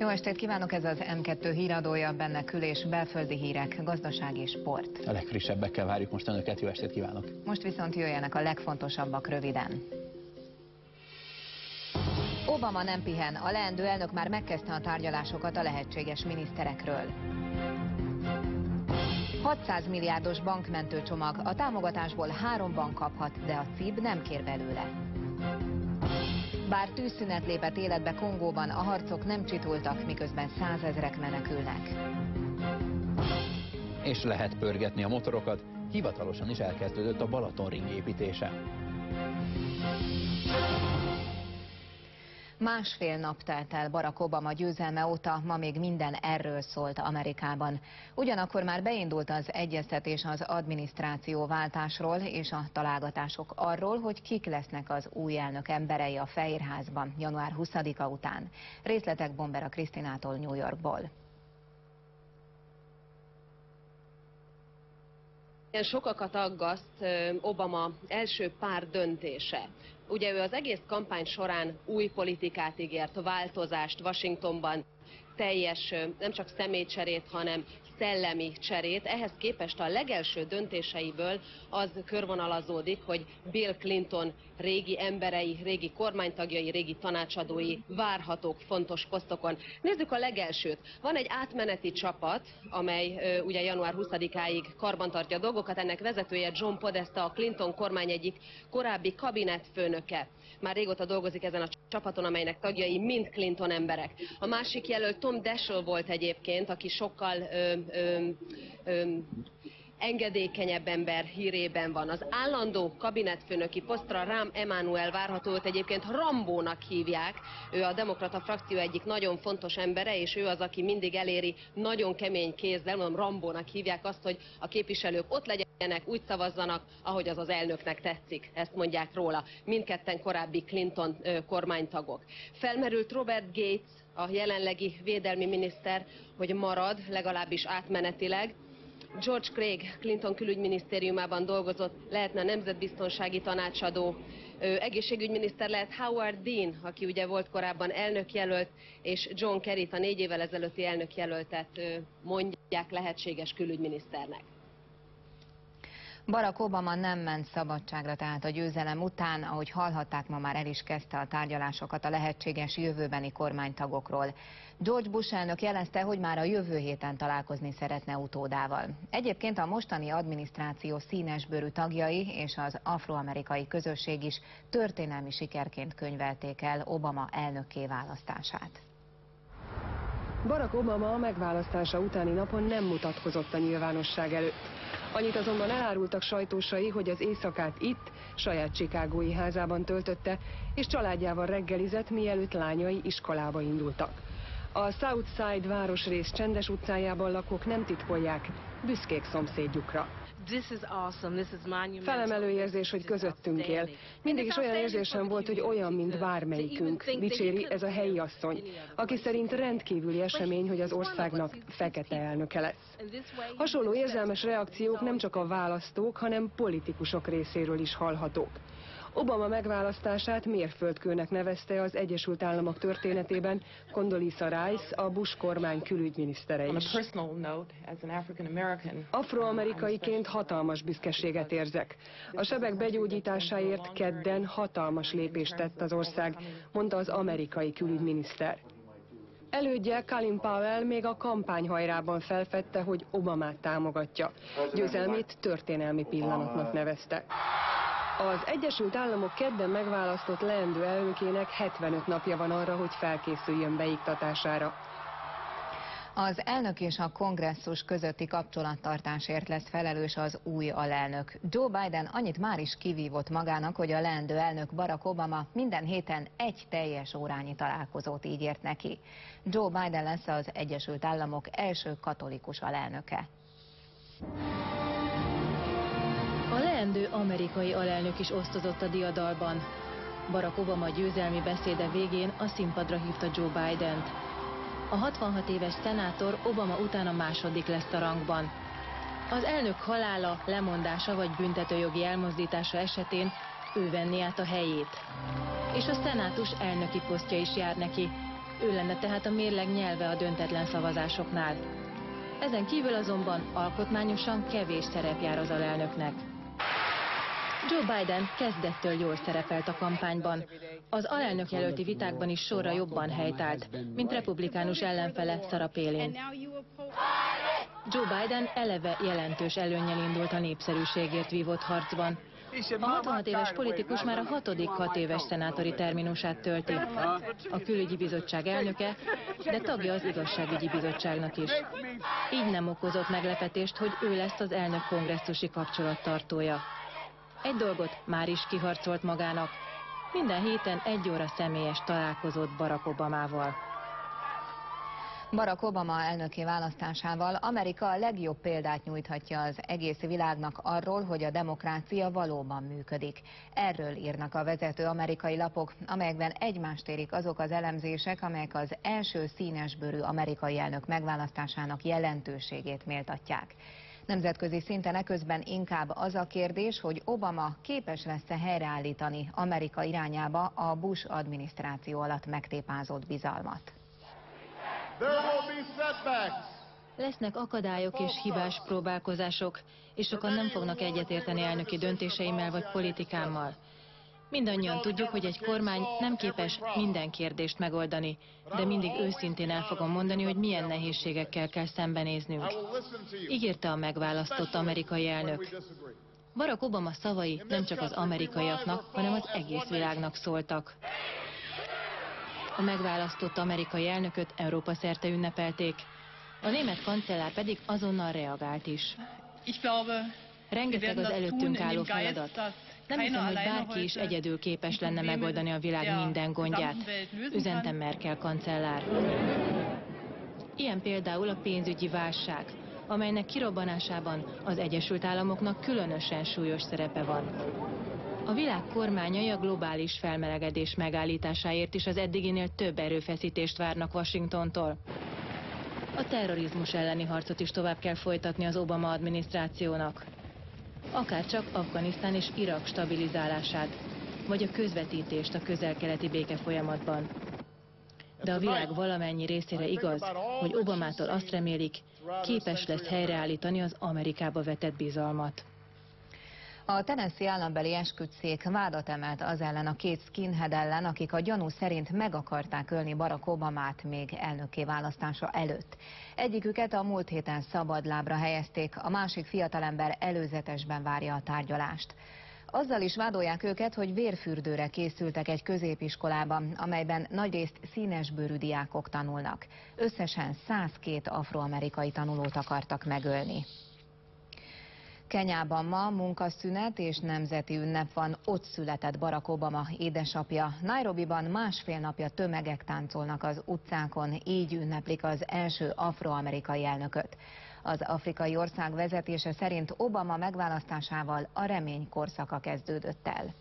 Jó estét kívánok, ez az M2 híradója, benne kül- és belföldi hírek, gazdaság és sport. A legfrissebbekkel várjuk most önöket, jó estét kívánok! Most viszont jöjjenek a legfontosabbak röviden. Obama nem pihen, a leendő elnök már megkezdte a tárgyalásokat a lehetséges miniszterekről. 600 milliárdos bankmentőcsomag, a támogatásból 3 bank kaphat, de a CIB nem kér belőle. Bár tűzszünet lépett életbe Kongóban, a harcok nem csitultak, miközben 100 000-ek menekülnek. És lehet pörgetni a motorokat, hivatalosan is elkezdődött a Balatonring építése. Másfél nap telt el Barack Obama győzelme óta, ma még minden erről szólt Amerikában. Ugyanakkor már beindult az egyeztetés az adminisztrációváltásról és a találgatások arról, hogy kik lesznek az új elnök emberei a Fehérházban január 20-a után. Részletek Bombera Krisztinától New Yorkból. Sokakat aggaszt Obama első pár döntése. Ugye ő az egész kampány során új politikát ígért, változást Washingtonban, teljes nem csak személycserét, hanem szellemi cserét. Ehhez képest a legelső döntéseiből az körvonalazódik, hogy Bill Clinton régi emberei, régi kormánytagjai, régi tanácsadói várhatók fontos posztokon. Nézzük a legelsőt. Van egy átmeneti csapat, amely ugye január 20-áig karbantartja a dolgokat. Ennek vezetője John Podesta, a Clinton kormány egyik korábbi kabinetfőnöke. Már régóta dolgozik ezen a csapaton, amelynek tagjai mind Clinton emberek. A másik jelölt Tom Daschle volt egyébként, aki sokkal engedékenyebb ember hírében van. Az állandó kabinetfőnöki posztra Rahm Emanuel várhatót egyébként Rambónak hívják. Ő a demokrata frakció egyik nagyon fontos embere, és ő az, aki mindig eléri nagyon kemény kézzel, mondom, Rambónak hívják azt, hogy a képviselők ott legyenek, úgy szavazzanak, ahogy az az elnöknek tetszik. Ezt mondják róla. Mindketten korábbi Clinton kormánytagok. Felmerült Robert Gates, a jelenlegi védelmi miniszter, hogy marad, legalábbis átmenetileg. George Craig Clinton külügyminisztériumában dolgozott, lehetne a nemzetbiztonsági tanácsadó, egészségügyminiszter lehet Howard Dean, aki ugye volt korábban elnökjelölt, és John Kerryt, a 4 évvel ezelőtti elnökjelöltet mondják lehetséges külügyminiszternek. Barack Obama nem ment szabadságra tehát a győzelem után, ahogy hallhatták, ma már el is kezdte a tárgyalásokat a lehetséges jövőbeni kormánytagokról. George Bush elnök jelezte, hogy már a jövő héten találkozni szeretne utódával. Egyébként a mostani adminisztráció színesbőrű tagjai és az afroamerikai közösség is történelmi sikerként könyvelték el Obama elnökké választását. Barack Obama megválasztása utáni napon nem mutatkozott a nyilvánosság előtt. Annyit azonban elárultak sajtósai, hogy az éjszakát itt, saját chicagói házában töltötte, és családjával reggelizett, mielőtt lányai iskolába indultak. A South Side városrész csendes utcájában lakók nem titkolják, büszkék szomszédjukra. Felemelő érzés, hogy közöttünk él. Mindig is olyan érzésem volt, hogy olyan, mint bármelyikünk. Dicséri ez a helyi asszony, aki szerint rendkívüli esemény, hogy az országnak fekete elnöke lesz. Hasonló érzelmes reakciók nem csak a választók, hanem politikusok részéről is hallhatók. Obama megválasztását mérföldkőnek nevezte az Egyesült Államok történetében Condoleezza Rice, a Bush kormány külügyminisztere is. Afroamerikaiként hatalmas büszkeséget érzek. A sebek begyógyításáért kedden hatalmas lépést tett az ország, mondta az amerikai külügyminiszter. Elődje Colin Powell még a kampányhajrában felfedte, hogy Obamát támogatja. Győzelmét történelmi pillanatnak nevezte. Az Egyesült Államok kedden megválasztott leendő elnökének 75 napja van arra, hogy felkészüljön beiktatására. Az elnök és a kongresszus közötti kapcsolattartásért lesz felelős az új alelnök. Joe Biden annyit már is kivívott magának, hogy a leendő elnök Barack Obama minden héten 1 teljes órányi találkozót ígért neki. Joe Biden lesz az Egyesült Államok első katolikus alelnöke. A leendő amerikai alelnök is osztozott a diadalban. Barack Obama győzelmi beszéde végén a színpadra hívta Joe Bident. A 66 éves szenátor Obama után a második lesz a rangban. Az elnök halála, lemondása vagy büntetőjogi elmozdítása esetén ő venné át a helyét. És a szenátus elnöki posztja is jár neki. Ő lenne tehát a mérleg nyelve a döntetlen szavazásoknál. Ezen kívül azonban alkotmányosan kevés szerep jár az alelnöknek. Joe Biden kezdettől jól szerepelt a kampányban. Az alelnök jelölti vitákban is sorra jobban helytált, mint republikánus ellenfele Sarah Palin. Joe Biden eleve jelentős előnnyel indult a népszerűségért vívott harcban. A 66 éves politikus már a 6. éves szenátori terminusát tölti. A külügyi bizottság elnöke, de tagja az igazságügyi bizottságnak is. Így nem okozott meglepetést, hogy ő lesz az elnök kongresszusi kapcsolattartója. Egy dolgot már is kiharcolt magának. Minden héten 1 óra személyes találkozott Barack Obamával. Barack Obama elnöki választásával Amerika a legjobb példát nyújthatja az egész világnak arról, hogy a demokrácia valóban működik. Erről írnak a vezető amerikai lapok, amelyekben egymást érik azok az elemzések, amelyek az első színesbőrű amerikai elnök megválasztásának jelentőségét méltatják. Nemzetközi szinten eközben inkább az a kérdés, hogy Obama képes lesz-e helyreállítani Amerika irányába a Bush adminisztráció alatt megtépázott bizalmat. Lesznek akadályok és hibás próbálkozások, és sokan nem fognak egyetérteni elnöki döntéseimmel vagy politikámmal. Mindannyian tudjuk, hogy egy kormány nem képes minden kérdést megoldani, de mindig őszintén el fogom mondani, hogy milyen nehézségekkel kell szembenéznünk. Ígérte a megválasztott amerikai elnök. Barack Obama szavai nem csak az amerikaiaknak, hanem az egész világnak szóltak. A megválasztott amerikai elnököt Európa szerte ünnepelték. A német kancellár pedig azonnal reagált is. Rengeteg az előttünk álló feladat. Nem hiszem, hogy bárki is egyedül képes lenne megoldani a világ minden gondját, üzente Merkel kancellár. Ilyen például a pénzügyi válság, amelynek kirobbanásában az Egyesült Államoknak különösen súlyos szerepe van. A világ kormányai a globális felmelegedés megállításáért is az eddiginél több erőfeszítést várnak Washingtontól. A terrorizmus elleni harcot is tovább kell folytatni az Obama adminisztrációnak. Akárcsak Afganisztán és Irak stabilizálását, vagy a közvetítést a közel-keleti békefolyamatban. De a világ valamennyi részére igaz, hogy Obamától azt remélik, képes lesz helyreállítani az Amerikába vetett bizalmat. A Tennessee állambeli esküdtszék vádat emelt az ellen a 2 skinhead ellen, akik a gyanú szerint meg akarták ölni Barack Obamát még elnökké választása előtt. Egyiküket a múlt héten szabadlábra helyezték, a másik fiatalember előzetesben várja a tárgyalást. Azzal is vádolják őket, hogy vérfürdőre készültek egy középiskolában, amelyben nagyrészt színesbőrű diákok tanulnak. Összesen 102 afroamerikai tanulót akartak megölni. Kenyában ma munkaszünet és nemzeti ünnep van, ott született Barack Obama édesapja. Nairobiban másfél napja tömegek táncolnak az utcákon, így ünneplik az első afroamerikai elnököt. Az afrikai ország vezetése szerint Obama megválasztásával a remény korszaka kezdődött el.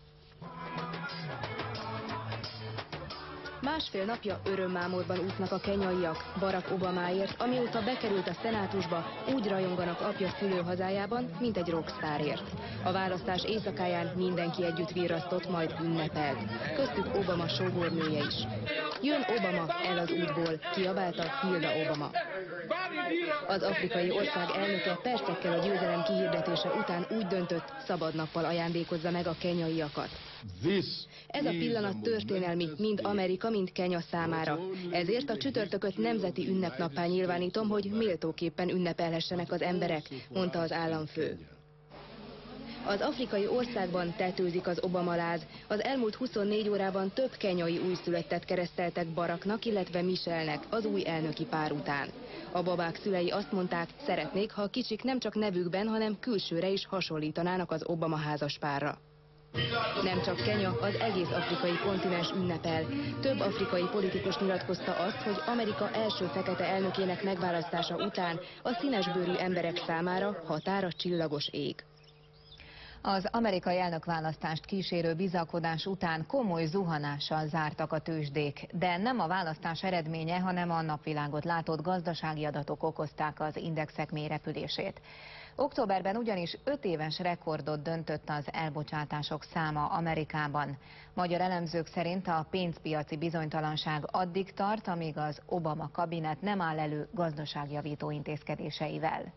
Másfél napja örömmámorban úsznak a kenyaiak Barack Obamáért, amióta bekerült a szenátusba, úgy rajonganak apja szülőhazájában, mint egy rockstárért. A választás éjszakáján mindenki együtt virrasztott, majd ünnepelt. Köztük Obama sógornője is. Jön Obama el az útból, kiabálta Hilda Obama. Az afrikai ország elnöke percekkel a győzelem kihirdetése után úgy döntött, szabad nappal ajándékozza meg a kenyaiakat. Ez a pillanat történelmi, mind Amerika, mind Kenya számára. Ezért a csütörtököt nemzeti ünnepnappá nyilvánítom, hogy méltóképpen ünnepelhessenek az emberek, mondta az államfő. Az afrikai országban tetőzik az Obama láz. Az elmúlt 24 órában több kenyai újszülöttet kereszteltek Baracknak, illetve Michelnek, az új elnöki pár után. A babák szülei azt mondták, szeretnék, ha a kicsik nem csak nevükben, hanem külsőre is hasonlítanának az Obama házaspárra. Nem csak Kenya, az egész afrikai kontinens ünnepel. Több afrikai politikus nyilatkozta azt, hogy Amerika első fekete elnökének megválasztása után a színesbőrű emberek számára határa csillagos ég. Az amerikai elnökválasztást kísérő bizakodás után komoly zuhanással zártak a tőzsdék, de nem a választás eredménye, hanem a napvilágot látott gazdasági adatok okozták az indexek mélyrepülését. Októberben ugyanis 5 éves rekordot döntött az elbocsátások száma Amerikában. Magyar elemzők szerint a pénzpiaci bizonytalanság addig tart, amíg az Obama kabinet nem áll elő gazdaságjavító intézkedéseivel.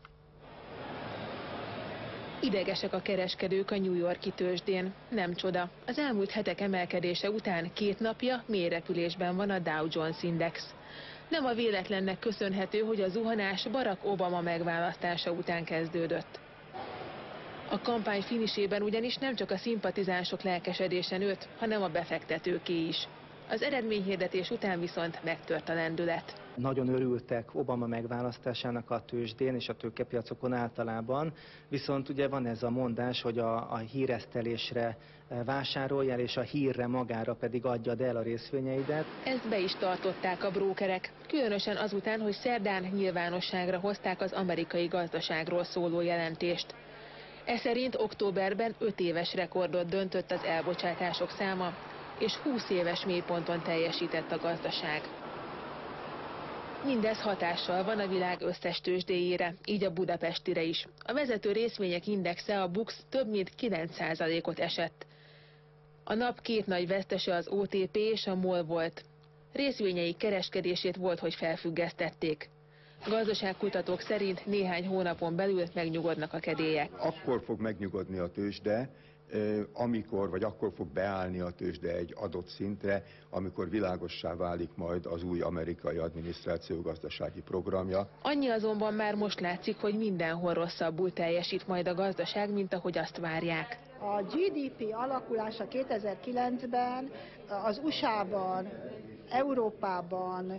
Idegesek a kereskedők a New York-i tőzsdén. Nem csoda. Az elmúlt hetek emelkedése után 2 napja mélyrepülésben van a Dow Jones Index. Nem a véletlennek köszönhető, hogy a zuhanás Barack Obama megválasztása után kezdődött. A kampány finisében ugyanis nem csak a szimpatizánsok lelkesedése nőtt, hanem a befektetőké is. Az eredményhirdetés után viszont megtört a lendület. Nagyon örültek Obama megválasztásának a tőzsdén és a tőkepiacokon általában, viszont ugye van ez a mondás, hogy a híresztelésre vásároljál, és a hírre magára pedig adjad el a részvényeidet. Ezt be is tartották a brókerek, különösen azután, hogy szerdán nyilvánosságra hozták az amerikai gazdaságról szóló jelentést. Ez szerint októberben 5 éves rekordot döntött az elbocsátások száma, és 20 éves mélyponton teljesített a gazdaság. Mindez hatással van a világ összes tőzsdéjére, így a budapestire is. A vezető részvények indexe, a BUX több mint 9%-ot esett. A nap 2 nagy vesztese az OTP és a MOL volt. Részvényei kereskedését volt, hogy felfüggesztették. Gazdaságkutatók szerint néhány hónapon belül megnyugodnak a kedélyek. Akkor fog megnyugodni a tőzsde, akkor fog beállni a tőzsde egy adott szintre, amikor világossá válik majd az új amerikai adminisztráció gazdasági programja. Annyi azonban már most látszik, hogy mindenhol rosszabbul teljesít majd a gazdaság, mint ahogy azt várják. A GDP alakulása 2009-ben az USA-ban, Európában,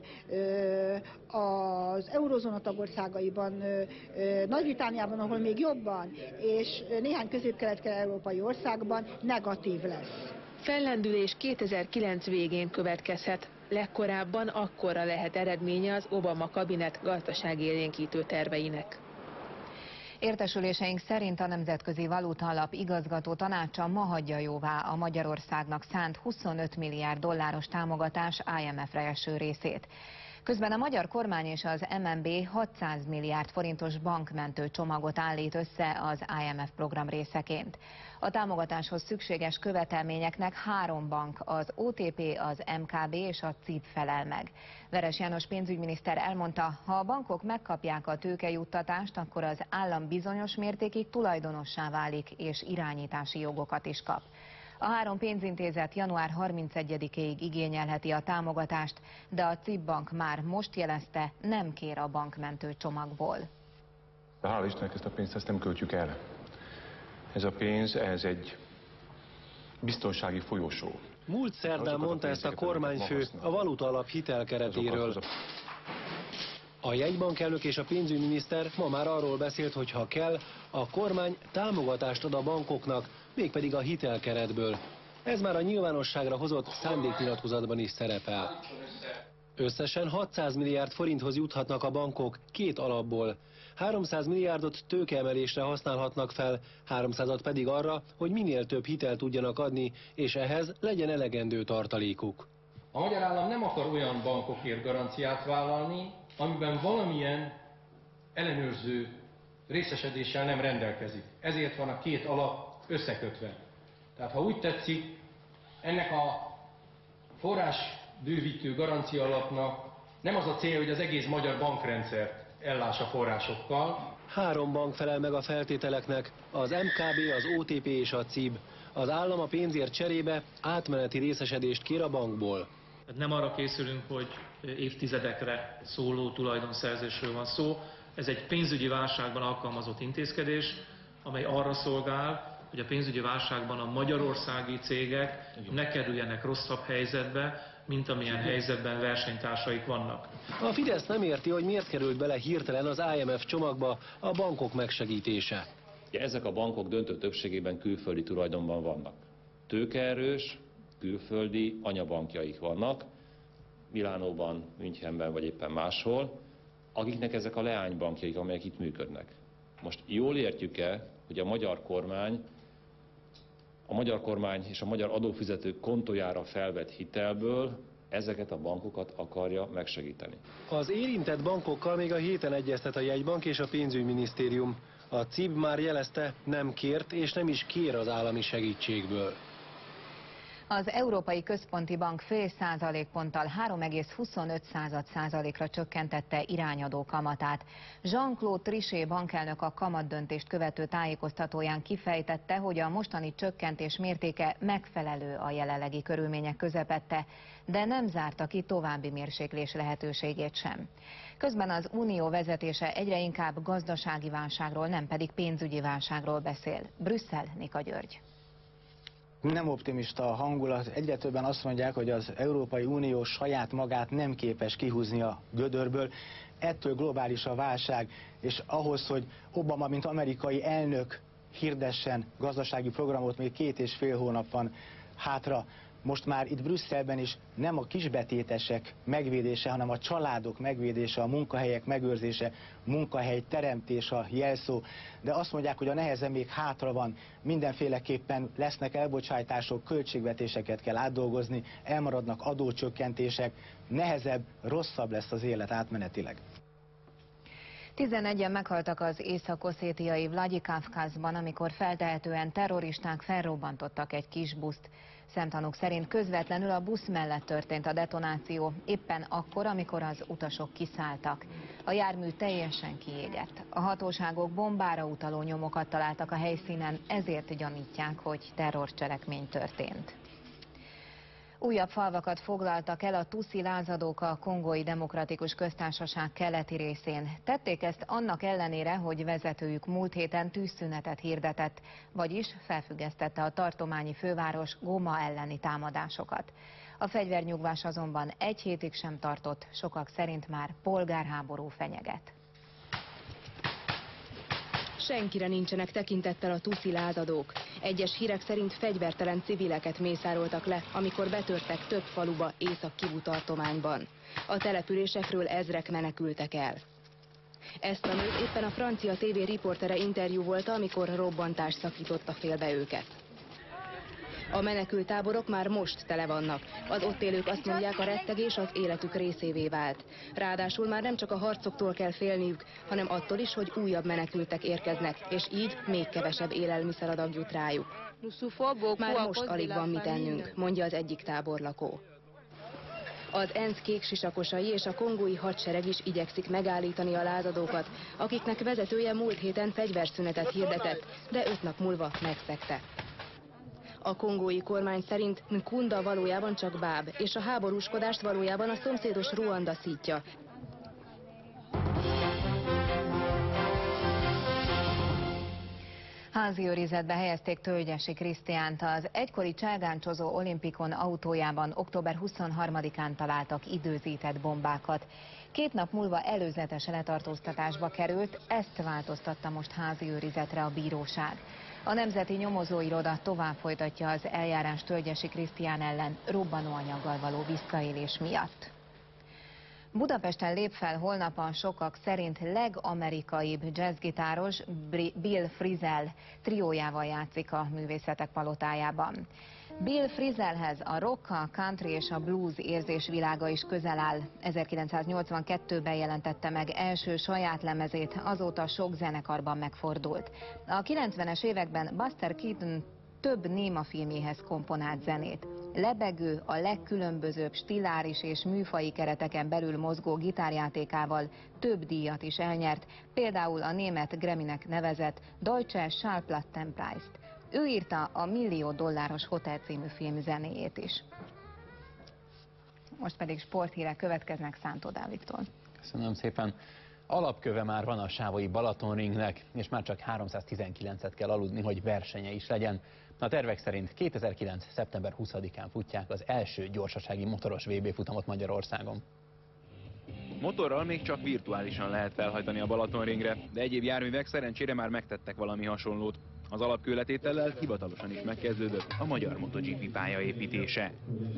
az eurozóna tagországaiban, Nagy-Britanniában, ahol még jobban, és néhány közép-kelet-európai országban negatív lesz. Fellendülés 2009 végén következhet. Legkorábban akkorra lehet eredménye az Obama kabinet gazdaságélénkítő terveinek. Értesüléseink szerint a Nemzetközi Valutaalap igazgató tanácsa ma hagyja jóvá a Magyarországnak szánt 25 milliárd dolláros támogatás IMF-re eső részét. Közben a magyar kormány és az MNB 600 milliárd forintos bankmentő csomagot állít össze az IMF program részeként. A támogatáshoz szükséges követelményeknek 3 bank, az OTP, az MKB és a CIB felel meg. Veres János pénzügyminiszter elmondta, ha a bankok megkapják a tőkejuttatást, akkor az állam bizonyos mértékig tulajdonossá válik és irányítási jogokat is kap. A 3 pénzintézet január 31-ig igényelheti a támogatást, de a CIB bank már most jelezte, nem kér a bankmentő csomagból. Hál' Istennek ezt a pénzt ezt nem költjük el. Ez a pénz, ez egy biztonsági folyosó. Múlt szerdán mondta ezt a kormányfő a Valutaalap hitelkeretéről. A jegybankelnök és a pénzügyminiszter ma már arról beszélt, hogy ha kell, a kormány támogatást ad a bankoknak, mégpedig a hitelkeretből. Ez már a nyilvánosságra hozott szándéknyilatkozatban is szerepel. Összesen 600 milliárd forinthoz juthatnak a bankok 2 alapból. 300 milliárdot tőkeemelésre használhatnak fel, 300-at pedig arra, hogy minél több hitelt tudjanak adni, és ehhez legyen elegendő tartalékuk. A magyar állam nem akar olyan bankokért garanciát vállalni, amiben valamilyen ellenőrző részesedéssel nem rendelkezik. Ezért van a 2 alap összekötve. Tehát ha úgy tetszik, ennek a forrásbővítő garancia alapnak nem az a cél, hogy az egész magyar bankrendszert ellássa forrásokkal. 3 bank felel meg a feltételeknek, az MKB, az OTP és a CIB. Az állam a pénzért cserébe átmeneti részesedést kér a bankból. Nem arra készülünk, hogy évtizedekre szóló tulajdonszerzésről van szó. Ez egy pénzügyi válságban alkalmazott intézkedés, amely arra szolgál, hogy a pénzügyi válságban a magyarországi cégek ne kerüljenek rosszabb helyzetbe, mint amilyen helyzetben versenytársaik vannak. A Fidesz nem érti, hogy miért került bele hirtelen az IMF csomagba a bankok megsegítése. Ezek a bankok döntő többségében külföldi tulajdonban vannak. Tőkeerős, külföldi anyabankjaik vannak, Milánóban, Münchenben vagy éppen máshol, akiknek ezek a leánybankjaik, amelyek itt működnek. Most jól értjük-e, hogy a magyar kormány és a magyar adófizetők kontójára felvett hitelből ezeket a bankokat akarja megsegíteni? Az érintett bankokkal még a héten egyeztet a jegybank és a pénzügyminisztérium. A CIB már jelezte, nem kért és nem is kér az állami segítségből. Az Európai Központi Bank fél százalékponttal 3,25%-ra csökkentette irányadó kamatát. Jean-Claude Trichet bankelnök a kamatdöntést követő tájékoztatóján kifejtette, hogy a mostani csökkentés mértéke megfelelő a jelenlegi körülmények közepette, de nem zárta ki további mérséklés lehetőségét sem. Közben az Unió vezetése egyre inkább gazdasági válságról, nem pedig pénzügyi válságról beszél. Brüsszel, Nika György. Nem optimista a hangulat, egyre többen azt mondják, hogy az Európai Unió saját magát nem képes kihúzni a gödörből. Ettől globális a válság, és ahhoz, hogy Obama, mint amerikai elnök hirdessen gazdasági programot, még 2,5 hónap van hátra. Most már itt Brüsszelben is nem a kisbetétesek megvédése, hanem a családok megvédése, a munkahelyek megőrzése, munkahely teremtés a jelszó. De azt mondják, hogy a neheze még hátra van, mindenféleképpen lesznek elbocsátások, költségvetéseket kell átdolgozni, elmaradnak adócsökkentések, nehezebb, rosszabb lesz az élet átmenetileg. 11-en meghaltak az észak-oszétiai Vladikavkazban, amikor feltehetően terroristák felrobbantottak egy kis buszt. Szemtanúk szerint közvetlenül a busz mellett történt a detonáció, éppen akkor, amikor az utasok kiszálltak. A jármű teljesen kiégett. A hatóságok bombára utaló nyomokat találtak a helyszínen, ezért gyanítják, hogy terrorcselekmény történt. Újabb falvakat foglaltak el a tuszi lázadók a Kongói Demokratikus Köztársaság keleti részén. Tették ezt annak ellenére, hogy vezetőjük múlt héten tűzszünetet hirdetett, vagyis felfüggesztette a tartományi főváros Goma elleni támadásokat. A fegyvernyugvás azonban egy hétig sem tartott, sokak szerint már polgárháború fenyeget. Senkire nincsenek tekintettel a tuszi lázadók. Egyes hírek szerint fegyvertelen civileket mészároltak le, amikor betörtek több faluba Észak-Kivu tartományban. A településekről ezrek menekültek el. Ezt a nőt éppen a francia TV riportere interjúvolta, amikor robbantás szakította félbe őket. A menekülttáborok már most tele vannak. Az ott élők azt mondják, a rettegés az életük részévé vált. Ráadásul már nem csak a harcoktól kell félniük, hanem attól is, hogy újabb menekültek érkeznek, és így még kevesebb élelmiszeradag jut rájuk. Már most alig van mit ennünk, mondja az egyik táborlakó. Az ENSZ kéksisakosai és a kongói hadsereg is igyekszik megállítani a lázadókat, akiknek vezetője múlt héten fegyverszünetet hirdetett, de 5 nap múlva megszegte. A kongói kormány szerint Nkunda valójában csak báb, és a háborúskodást valójában a szomszédos Ruanda szítja. Házi őrizetbe helyezték Tölgyesi Krisztiánt. Az egykori cselgáncsozó olimpikon autójában október 23-án találtak időzített bombákat. 2 nap múlva előzetes letartóztatásba került, ezt változtatta most házi őrizetre a bíróság. A Nemzeti Nyomozóiroda tovább folytatja az eljárás Tölgyesi Krisztián ellen robbanóanyaggal való visszaélés miatt. Budapesten lép fel holnap a sokak szerint legamerikaibb jazzgitáros Bill Frisell triójával játszik a Művészetek Palotájában. Bill Frisellhez a rock, a country és a blues érzésvilága is közel áll. 1982-ben jelentette meg első saját lemezét, azóta sok zenekarban megfordult. A 90-es években Buster Keaton több némafilmjéhez komponált zenét. Lebegő, a legkülönbözőbb stiláris és műfaji kereteken belül mozgó gitárjátékával több díjat is elnyert, például a német Grammy-nek nevezett Deutsche Schallplattenpreist. Ő írta a $1 millió Hotel című film zenéjét is. Most pedig sporthírek következnek Szántó Dávidtól. Köszönöm szépen. Alapköve már van a sávoi Balatonringnek, és már csak 319-et kell aludni, hogy versenye is legyen. A tervek szerint 2009. szeptember 20-án futják az első gyorsasági motoros VB futamot Magyarországon. Motorral még csak virtuálisan lehet felhajtani a Balatonringre, de egyéb járművek szerencsére már megtettek valami hasonlót. Az alapkőletétellel hivatalosan is megkezdődött a magyar MotoGP pályaépítése.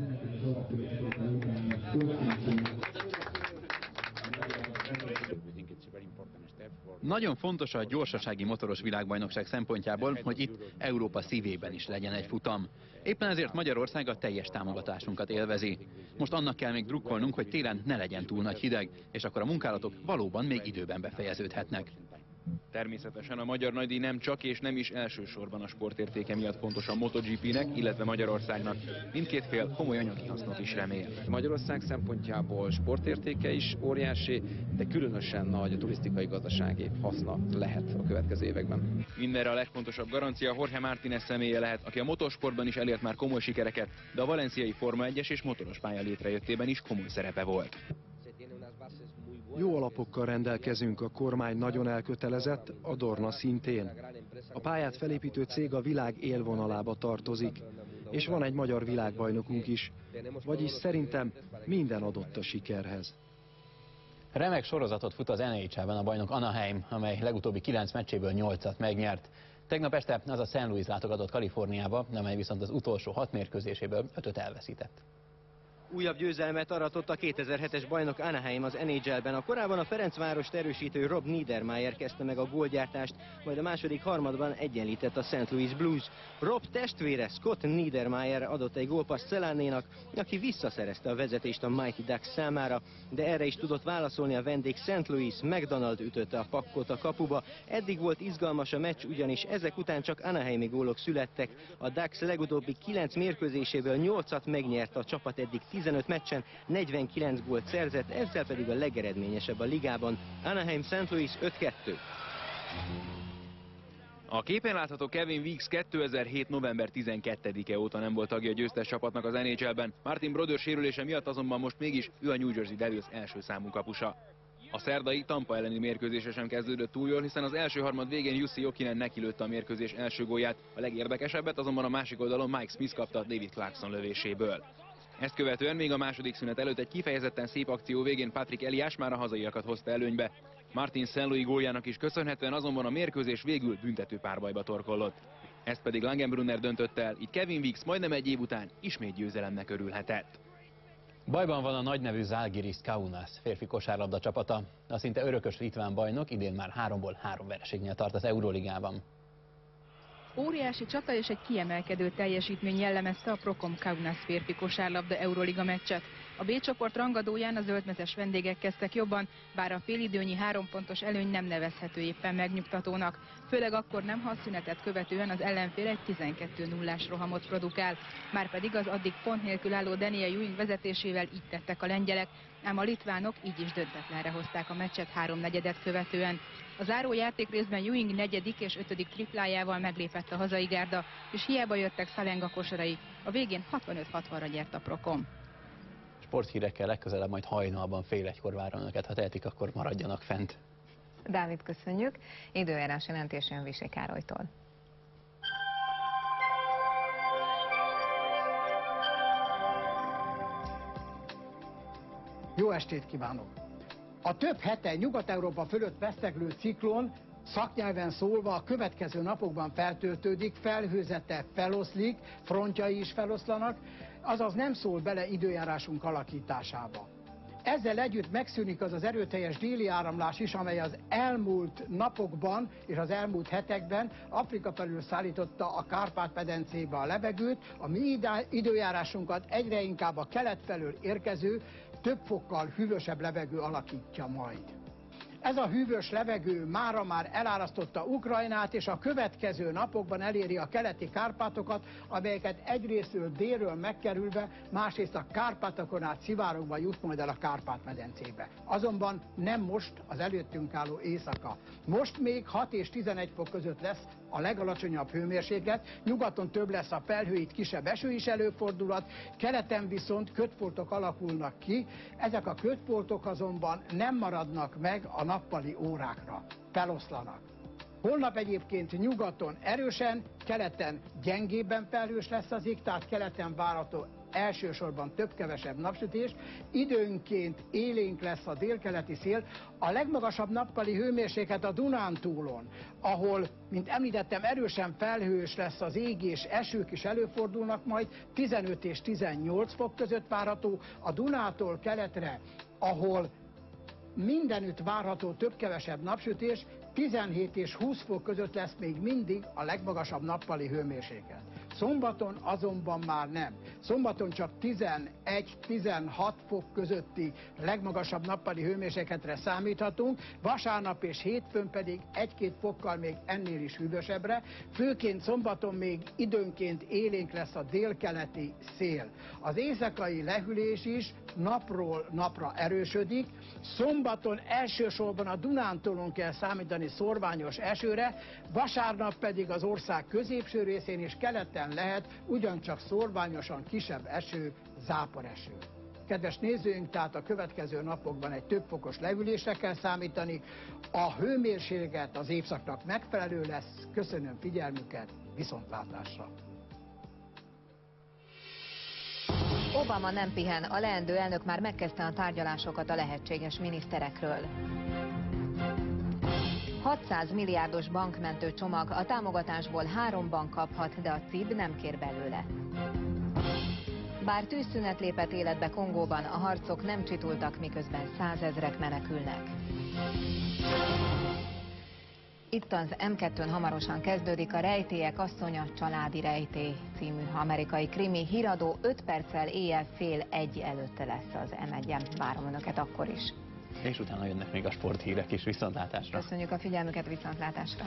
Nagyon fontos a gyorsasági motoros világbajnokság szempontjából, hogy itt Európa szívében is legyen egy futam. Éppen ezért Magyarország a teljes támogatásunkat élvezi. Most annak kell még drukkolnunk, hogy télen ne legyen túl nagy hideg, és akkor a munkálatok valóban még időben befejeződhetnek. Természetesen a magyar nagydíj nem csak és nem is elsősorban a sportértéke miatt fontos a MotoGP-nek, illetve Magyarországnak. Mindkét fél komoly anyagi hasznot is remél. Magyarország szempontjából sportértéke is óriási, de különösen nagy a turisztikai gazdasági haszna lehet a következő években. Mindenre a legfontosabb garancia Jorge Martínez személye lehet, aki a motorsportban is elért már komoly sikereket, de a valenciai Forma 1-es és motoros pálya létrejöttében is komoly szerepe volt. Jó alapokkal rendelkezünk, a kormány nagyon elkötelezett, a Dorna szintén. A pályát felépítő cég a világ élvonalába tartozik, és van egy magyar világbajnokunk is, vagyis szerintem minden adott a sikerhez. Remek sorozatot fut az NHL-ben a bajnok Anaheim, amely legutóbbi 9 meccséből 8-at megnyert. Tegnap este az a St. Louis látogatott Kaliforniába, amely viszont az utolsó 6 mérkőzéséből 5-öt elveszített. Újabb győzelmet aratott a 2007-es bajnok Anaheim az NHL-ben. A korábban a Ferencvárost erősítő Rob Niedermayer kezdte meg a gólgyártást, majd a második harmadban egyenlített a St. Louis Blues. Rob testvére Scott Niedermayer adott egy gólpaszt Szelánénak, aki visszaszerezte a vezetést a Mighty Ducks számára, de erre is tudott válaszolni a vendég St. Louis. McDonald ütötte a pakkot a kapuba. Eddig volt izgalmas a meccs, ugyanis ezek után csak anaheimi gólok születtek. A Ducks legutóbbi 9 mérkőzéséből 8-at megnyert, a csapat eddig 15 meccsen 49 gólt szerzett, ezzel pedig a legeredményesebb a ligában. Anaheim St. Louis 5-2. A képen látható Kevin Weeks 2007. november 12-e óta nem volt tagja a győztes csapatnak az NHL-ben. Martin Brodeur sérülése miatt azonban most mégis ő a New Jersey Devils első számú kapusa. A szerdai Tampa elleni mérkőzése sem kezdődött túl jól, hiszen az első harmad végén Jussi Jokinen nekilőtte a mérkőzés első gólját. A legérdekesebbet azonban a másik oldalon Mike Smith kapta David Clarkson lövéséből. Ezt követően még a második szünet előtt egy kifejezetten szép akció végén Patrick Elias már a hazaiakat hozta előnybe. Martin St. Louis góljának is köszönhetően azonban a mérkőzés végül büntető párbajba torkollott. Ezt pedig Langenbrunner döntött el, így Kevin Weeks majdnem egy év után ismét győzelemnek örülhetett. Bajban van a nagynevű Žalgiris Kaunas férfi kosárlabda csapata. A szinte örökös litván bajnok idén már 3-ból 3 vereségnél tart az Euróligában. Óriási csata és egy kiemelkedő teljesítmény jellemezte a Prokom Kaunas férfi kosárlabda Euróliga meccset. A B csoport rangadóján a zöldmezes vendégek kezdtek jobban, bár a félidőnyi 3 pontos előny nem nevezhető éppen megnyugtatónak. Főleg akkor nem, ha a szünetet követően az ellenfél egy 12-0-ás rohamot produkál. Márpedig az addig pont nélkül álló Daniel Ewing vezetésével így tettek a lengyelek, ám a litvánok így is döntetlenre hozták a meccset 3/4 követően. A záró játékrészben Ewing 4. és 5. triplájával meglépett a hazai gárda, és hiába jöttek Szalenga kosarai. A végén 65-60-ra nyert a Prokom. Sporthírekkel legközelebb majd hajnalban fél egykor várom önöket, ha tehetik, akkor maradjanak fent. Dávid, köszönjük. Időjárás jelentés jön Visé Károlytól. Jó estét kívánok! A több hete Nyugat-Európa fölött veszteglő ciklon szaknyelven szólva a következő napokban feltöltődik, felhőzete feloszlik, frontjai is feloszlanak, azaz nem szól bele időjárásunk alakításába. Ezzel együtt megszűnik az az erőteljes déli áramlás is, amely az elmúlt napokban és az elmúlt hetekben Afrika felül szállította a Kárpát-medencébe a levegőt, a mi időjárásunkat egyre inkább a kelet felől érkező, több fokkal hűvösebb levegő alakítja majd. Ez a hűvös levegő mára már elárasztotta Ukrajnát, és a következő napokban eléri a keleti Kárpátokat, amelyeket egyrésztről délről megkerülve, másrészt a Kárpátokon át szivárogva jut majd el a Kárpát-medencébe. Azonban nem most, az előttünk álló éjszaka. Most még 6 és 11 fok között lesz a legalacsonyabb hőmérséklet, nyugaton több lesz a felhő, itt kisebb eső is előfordulhat, keleten viszont kötfoltok alakulnak ki, ezek a kötfoltok azonban nem maradnak meg a nappali órákra, feloszlanak. Holnap egyébként nyugaton erősen, keleten gyengébben felhős lesz az ég, tehát keleten várható elsősorban több-kevesebb napsütés, időnként élénk lesz a délkeleti szél, a legmagasabb nappali hőmérséklet a Dunántúlon, ahol, mint említettem, erősen felhős lesz az ég és esők is előfordulnak majd, 15 és 18 fok között várható, a Dunától keletre, ahol mindenütt várható több-kevesebb napsütés, 17 és 20 fok között lesz még mindig a legmagasabb nappali hőmérséklet. Szombaton azonban már nem. Szombaton csak 11-16 fok közötti legmagasabb nappali hőmérsékletre számíthatunk, vasárnap és hétfőn pedig 1-2 fokkal még ennél is hűvösebbre, főként szombaton még időnként élénk lesz a délkeleti szél. Az éjszakai lehűlés is napról napra erősödik, szombaton elsősorban a Dunántúlon kell számítani szorványos esőre, vasárnap pedig az ország középső részén és keleten lehet ugyancsak szorványosan kisebb eső, záporeső. Kedves nézőink, tehát a következő napokban egy több fokos lehűlésre kell számítani, a hőmérséklet az évszaknak megfelelő lesz. Köszönöm figyelmüket, viszontlátásra! Obama nem pihen, a leendő elnök már megkezdte a tárgyalásokat a lehetséges miniszterekről. 600 milliárdos bankmentő csomag, a támogatásból 3 bank kaphat, de a CIB nem kér belőle. Bár tűzszünet lépett életbe Kongóban, a harcok nem csitultak, miközben 100 000-ek menekülnek. Itt az M2-n hamarosan kezdődik a Rejtélyek asszonya, családi rejtély című amerikai krimi. Híradó 5 perccel éjjel 12:30 előtte lesz az M1-en. Várom önöket akkor is. És utána jönnek még a sporthírek is, viszontlátásra. Köszönjük a figyelmüket, viszontlátásra.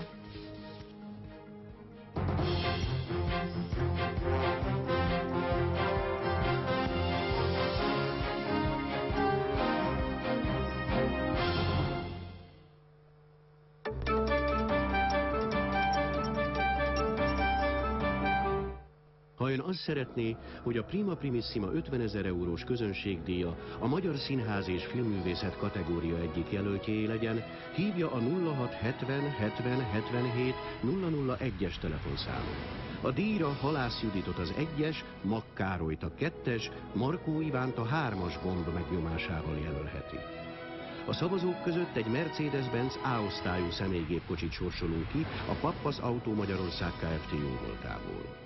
Ha ön azt szeretné, hogy a Prima Primissima 50 000 eurós közönségdíja a Magyar Színház és Filmművészet kategória egyik jelöltjéé legyen, hívja a 06 70 70 77 001-es telefonszámon. A díjra Halász Juditot az 1-es, Mag Károlyt a 2-es, Markó Ivánt a 3-as Bond megnyomásával jelölheti. A szavazók között egy Mercedes-Benz A-osztályú személygépkocsit sorsolunk ki a Pappas Autó Magyarország Kft. Jóvoltából.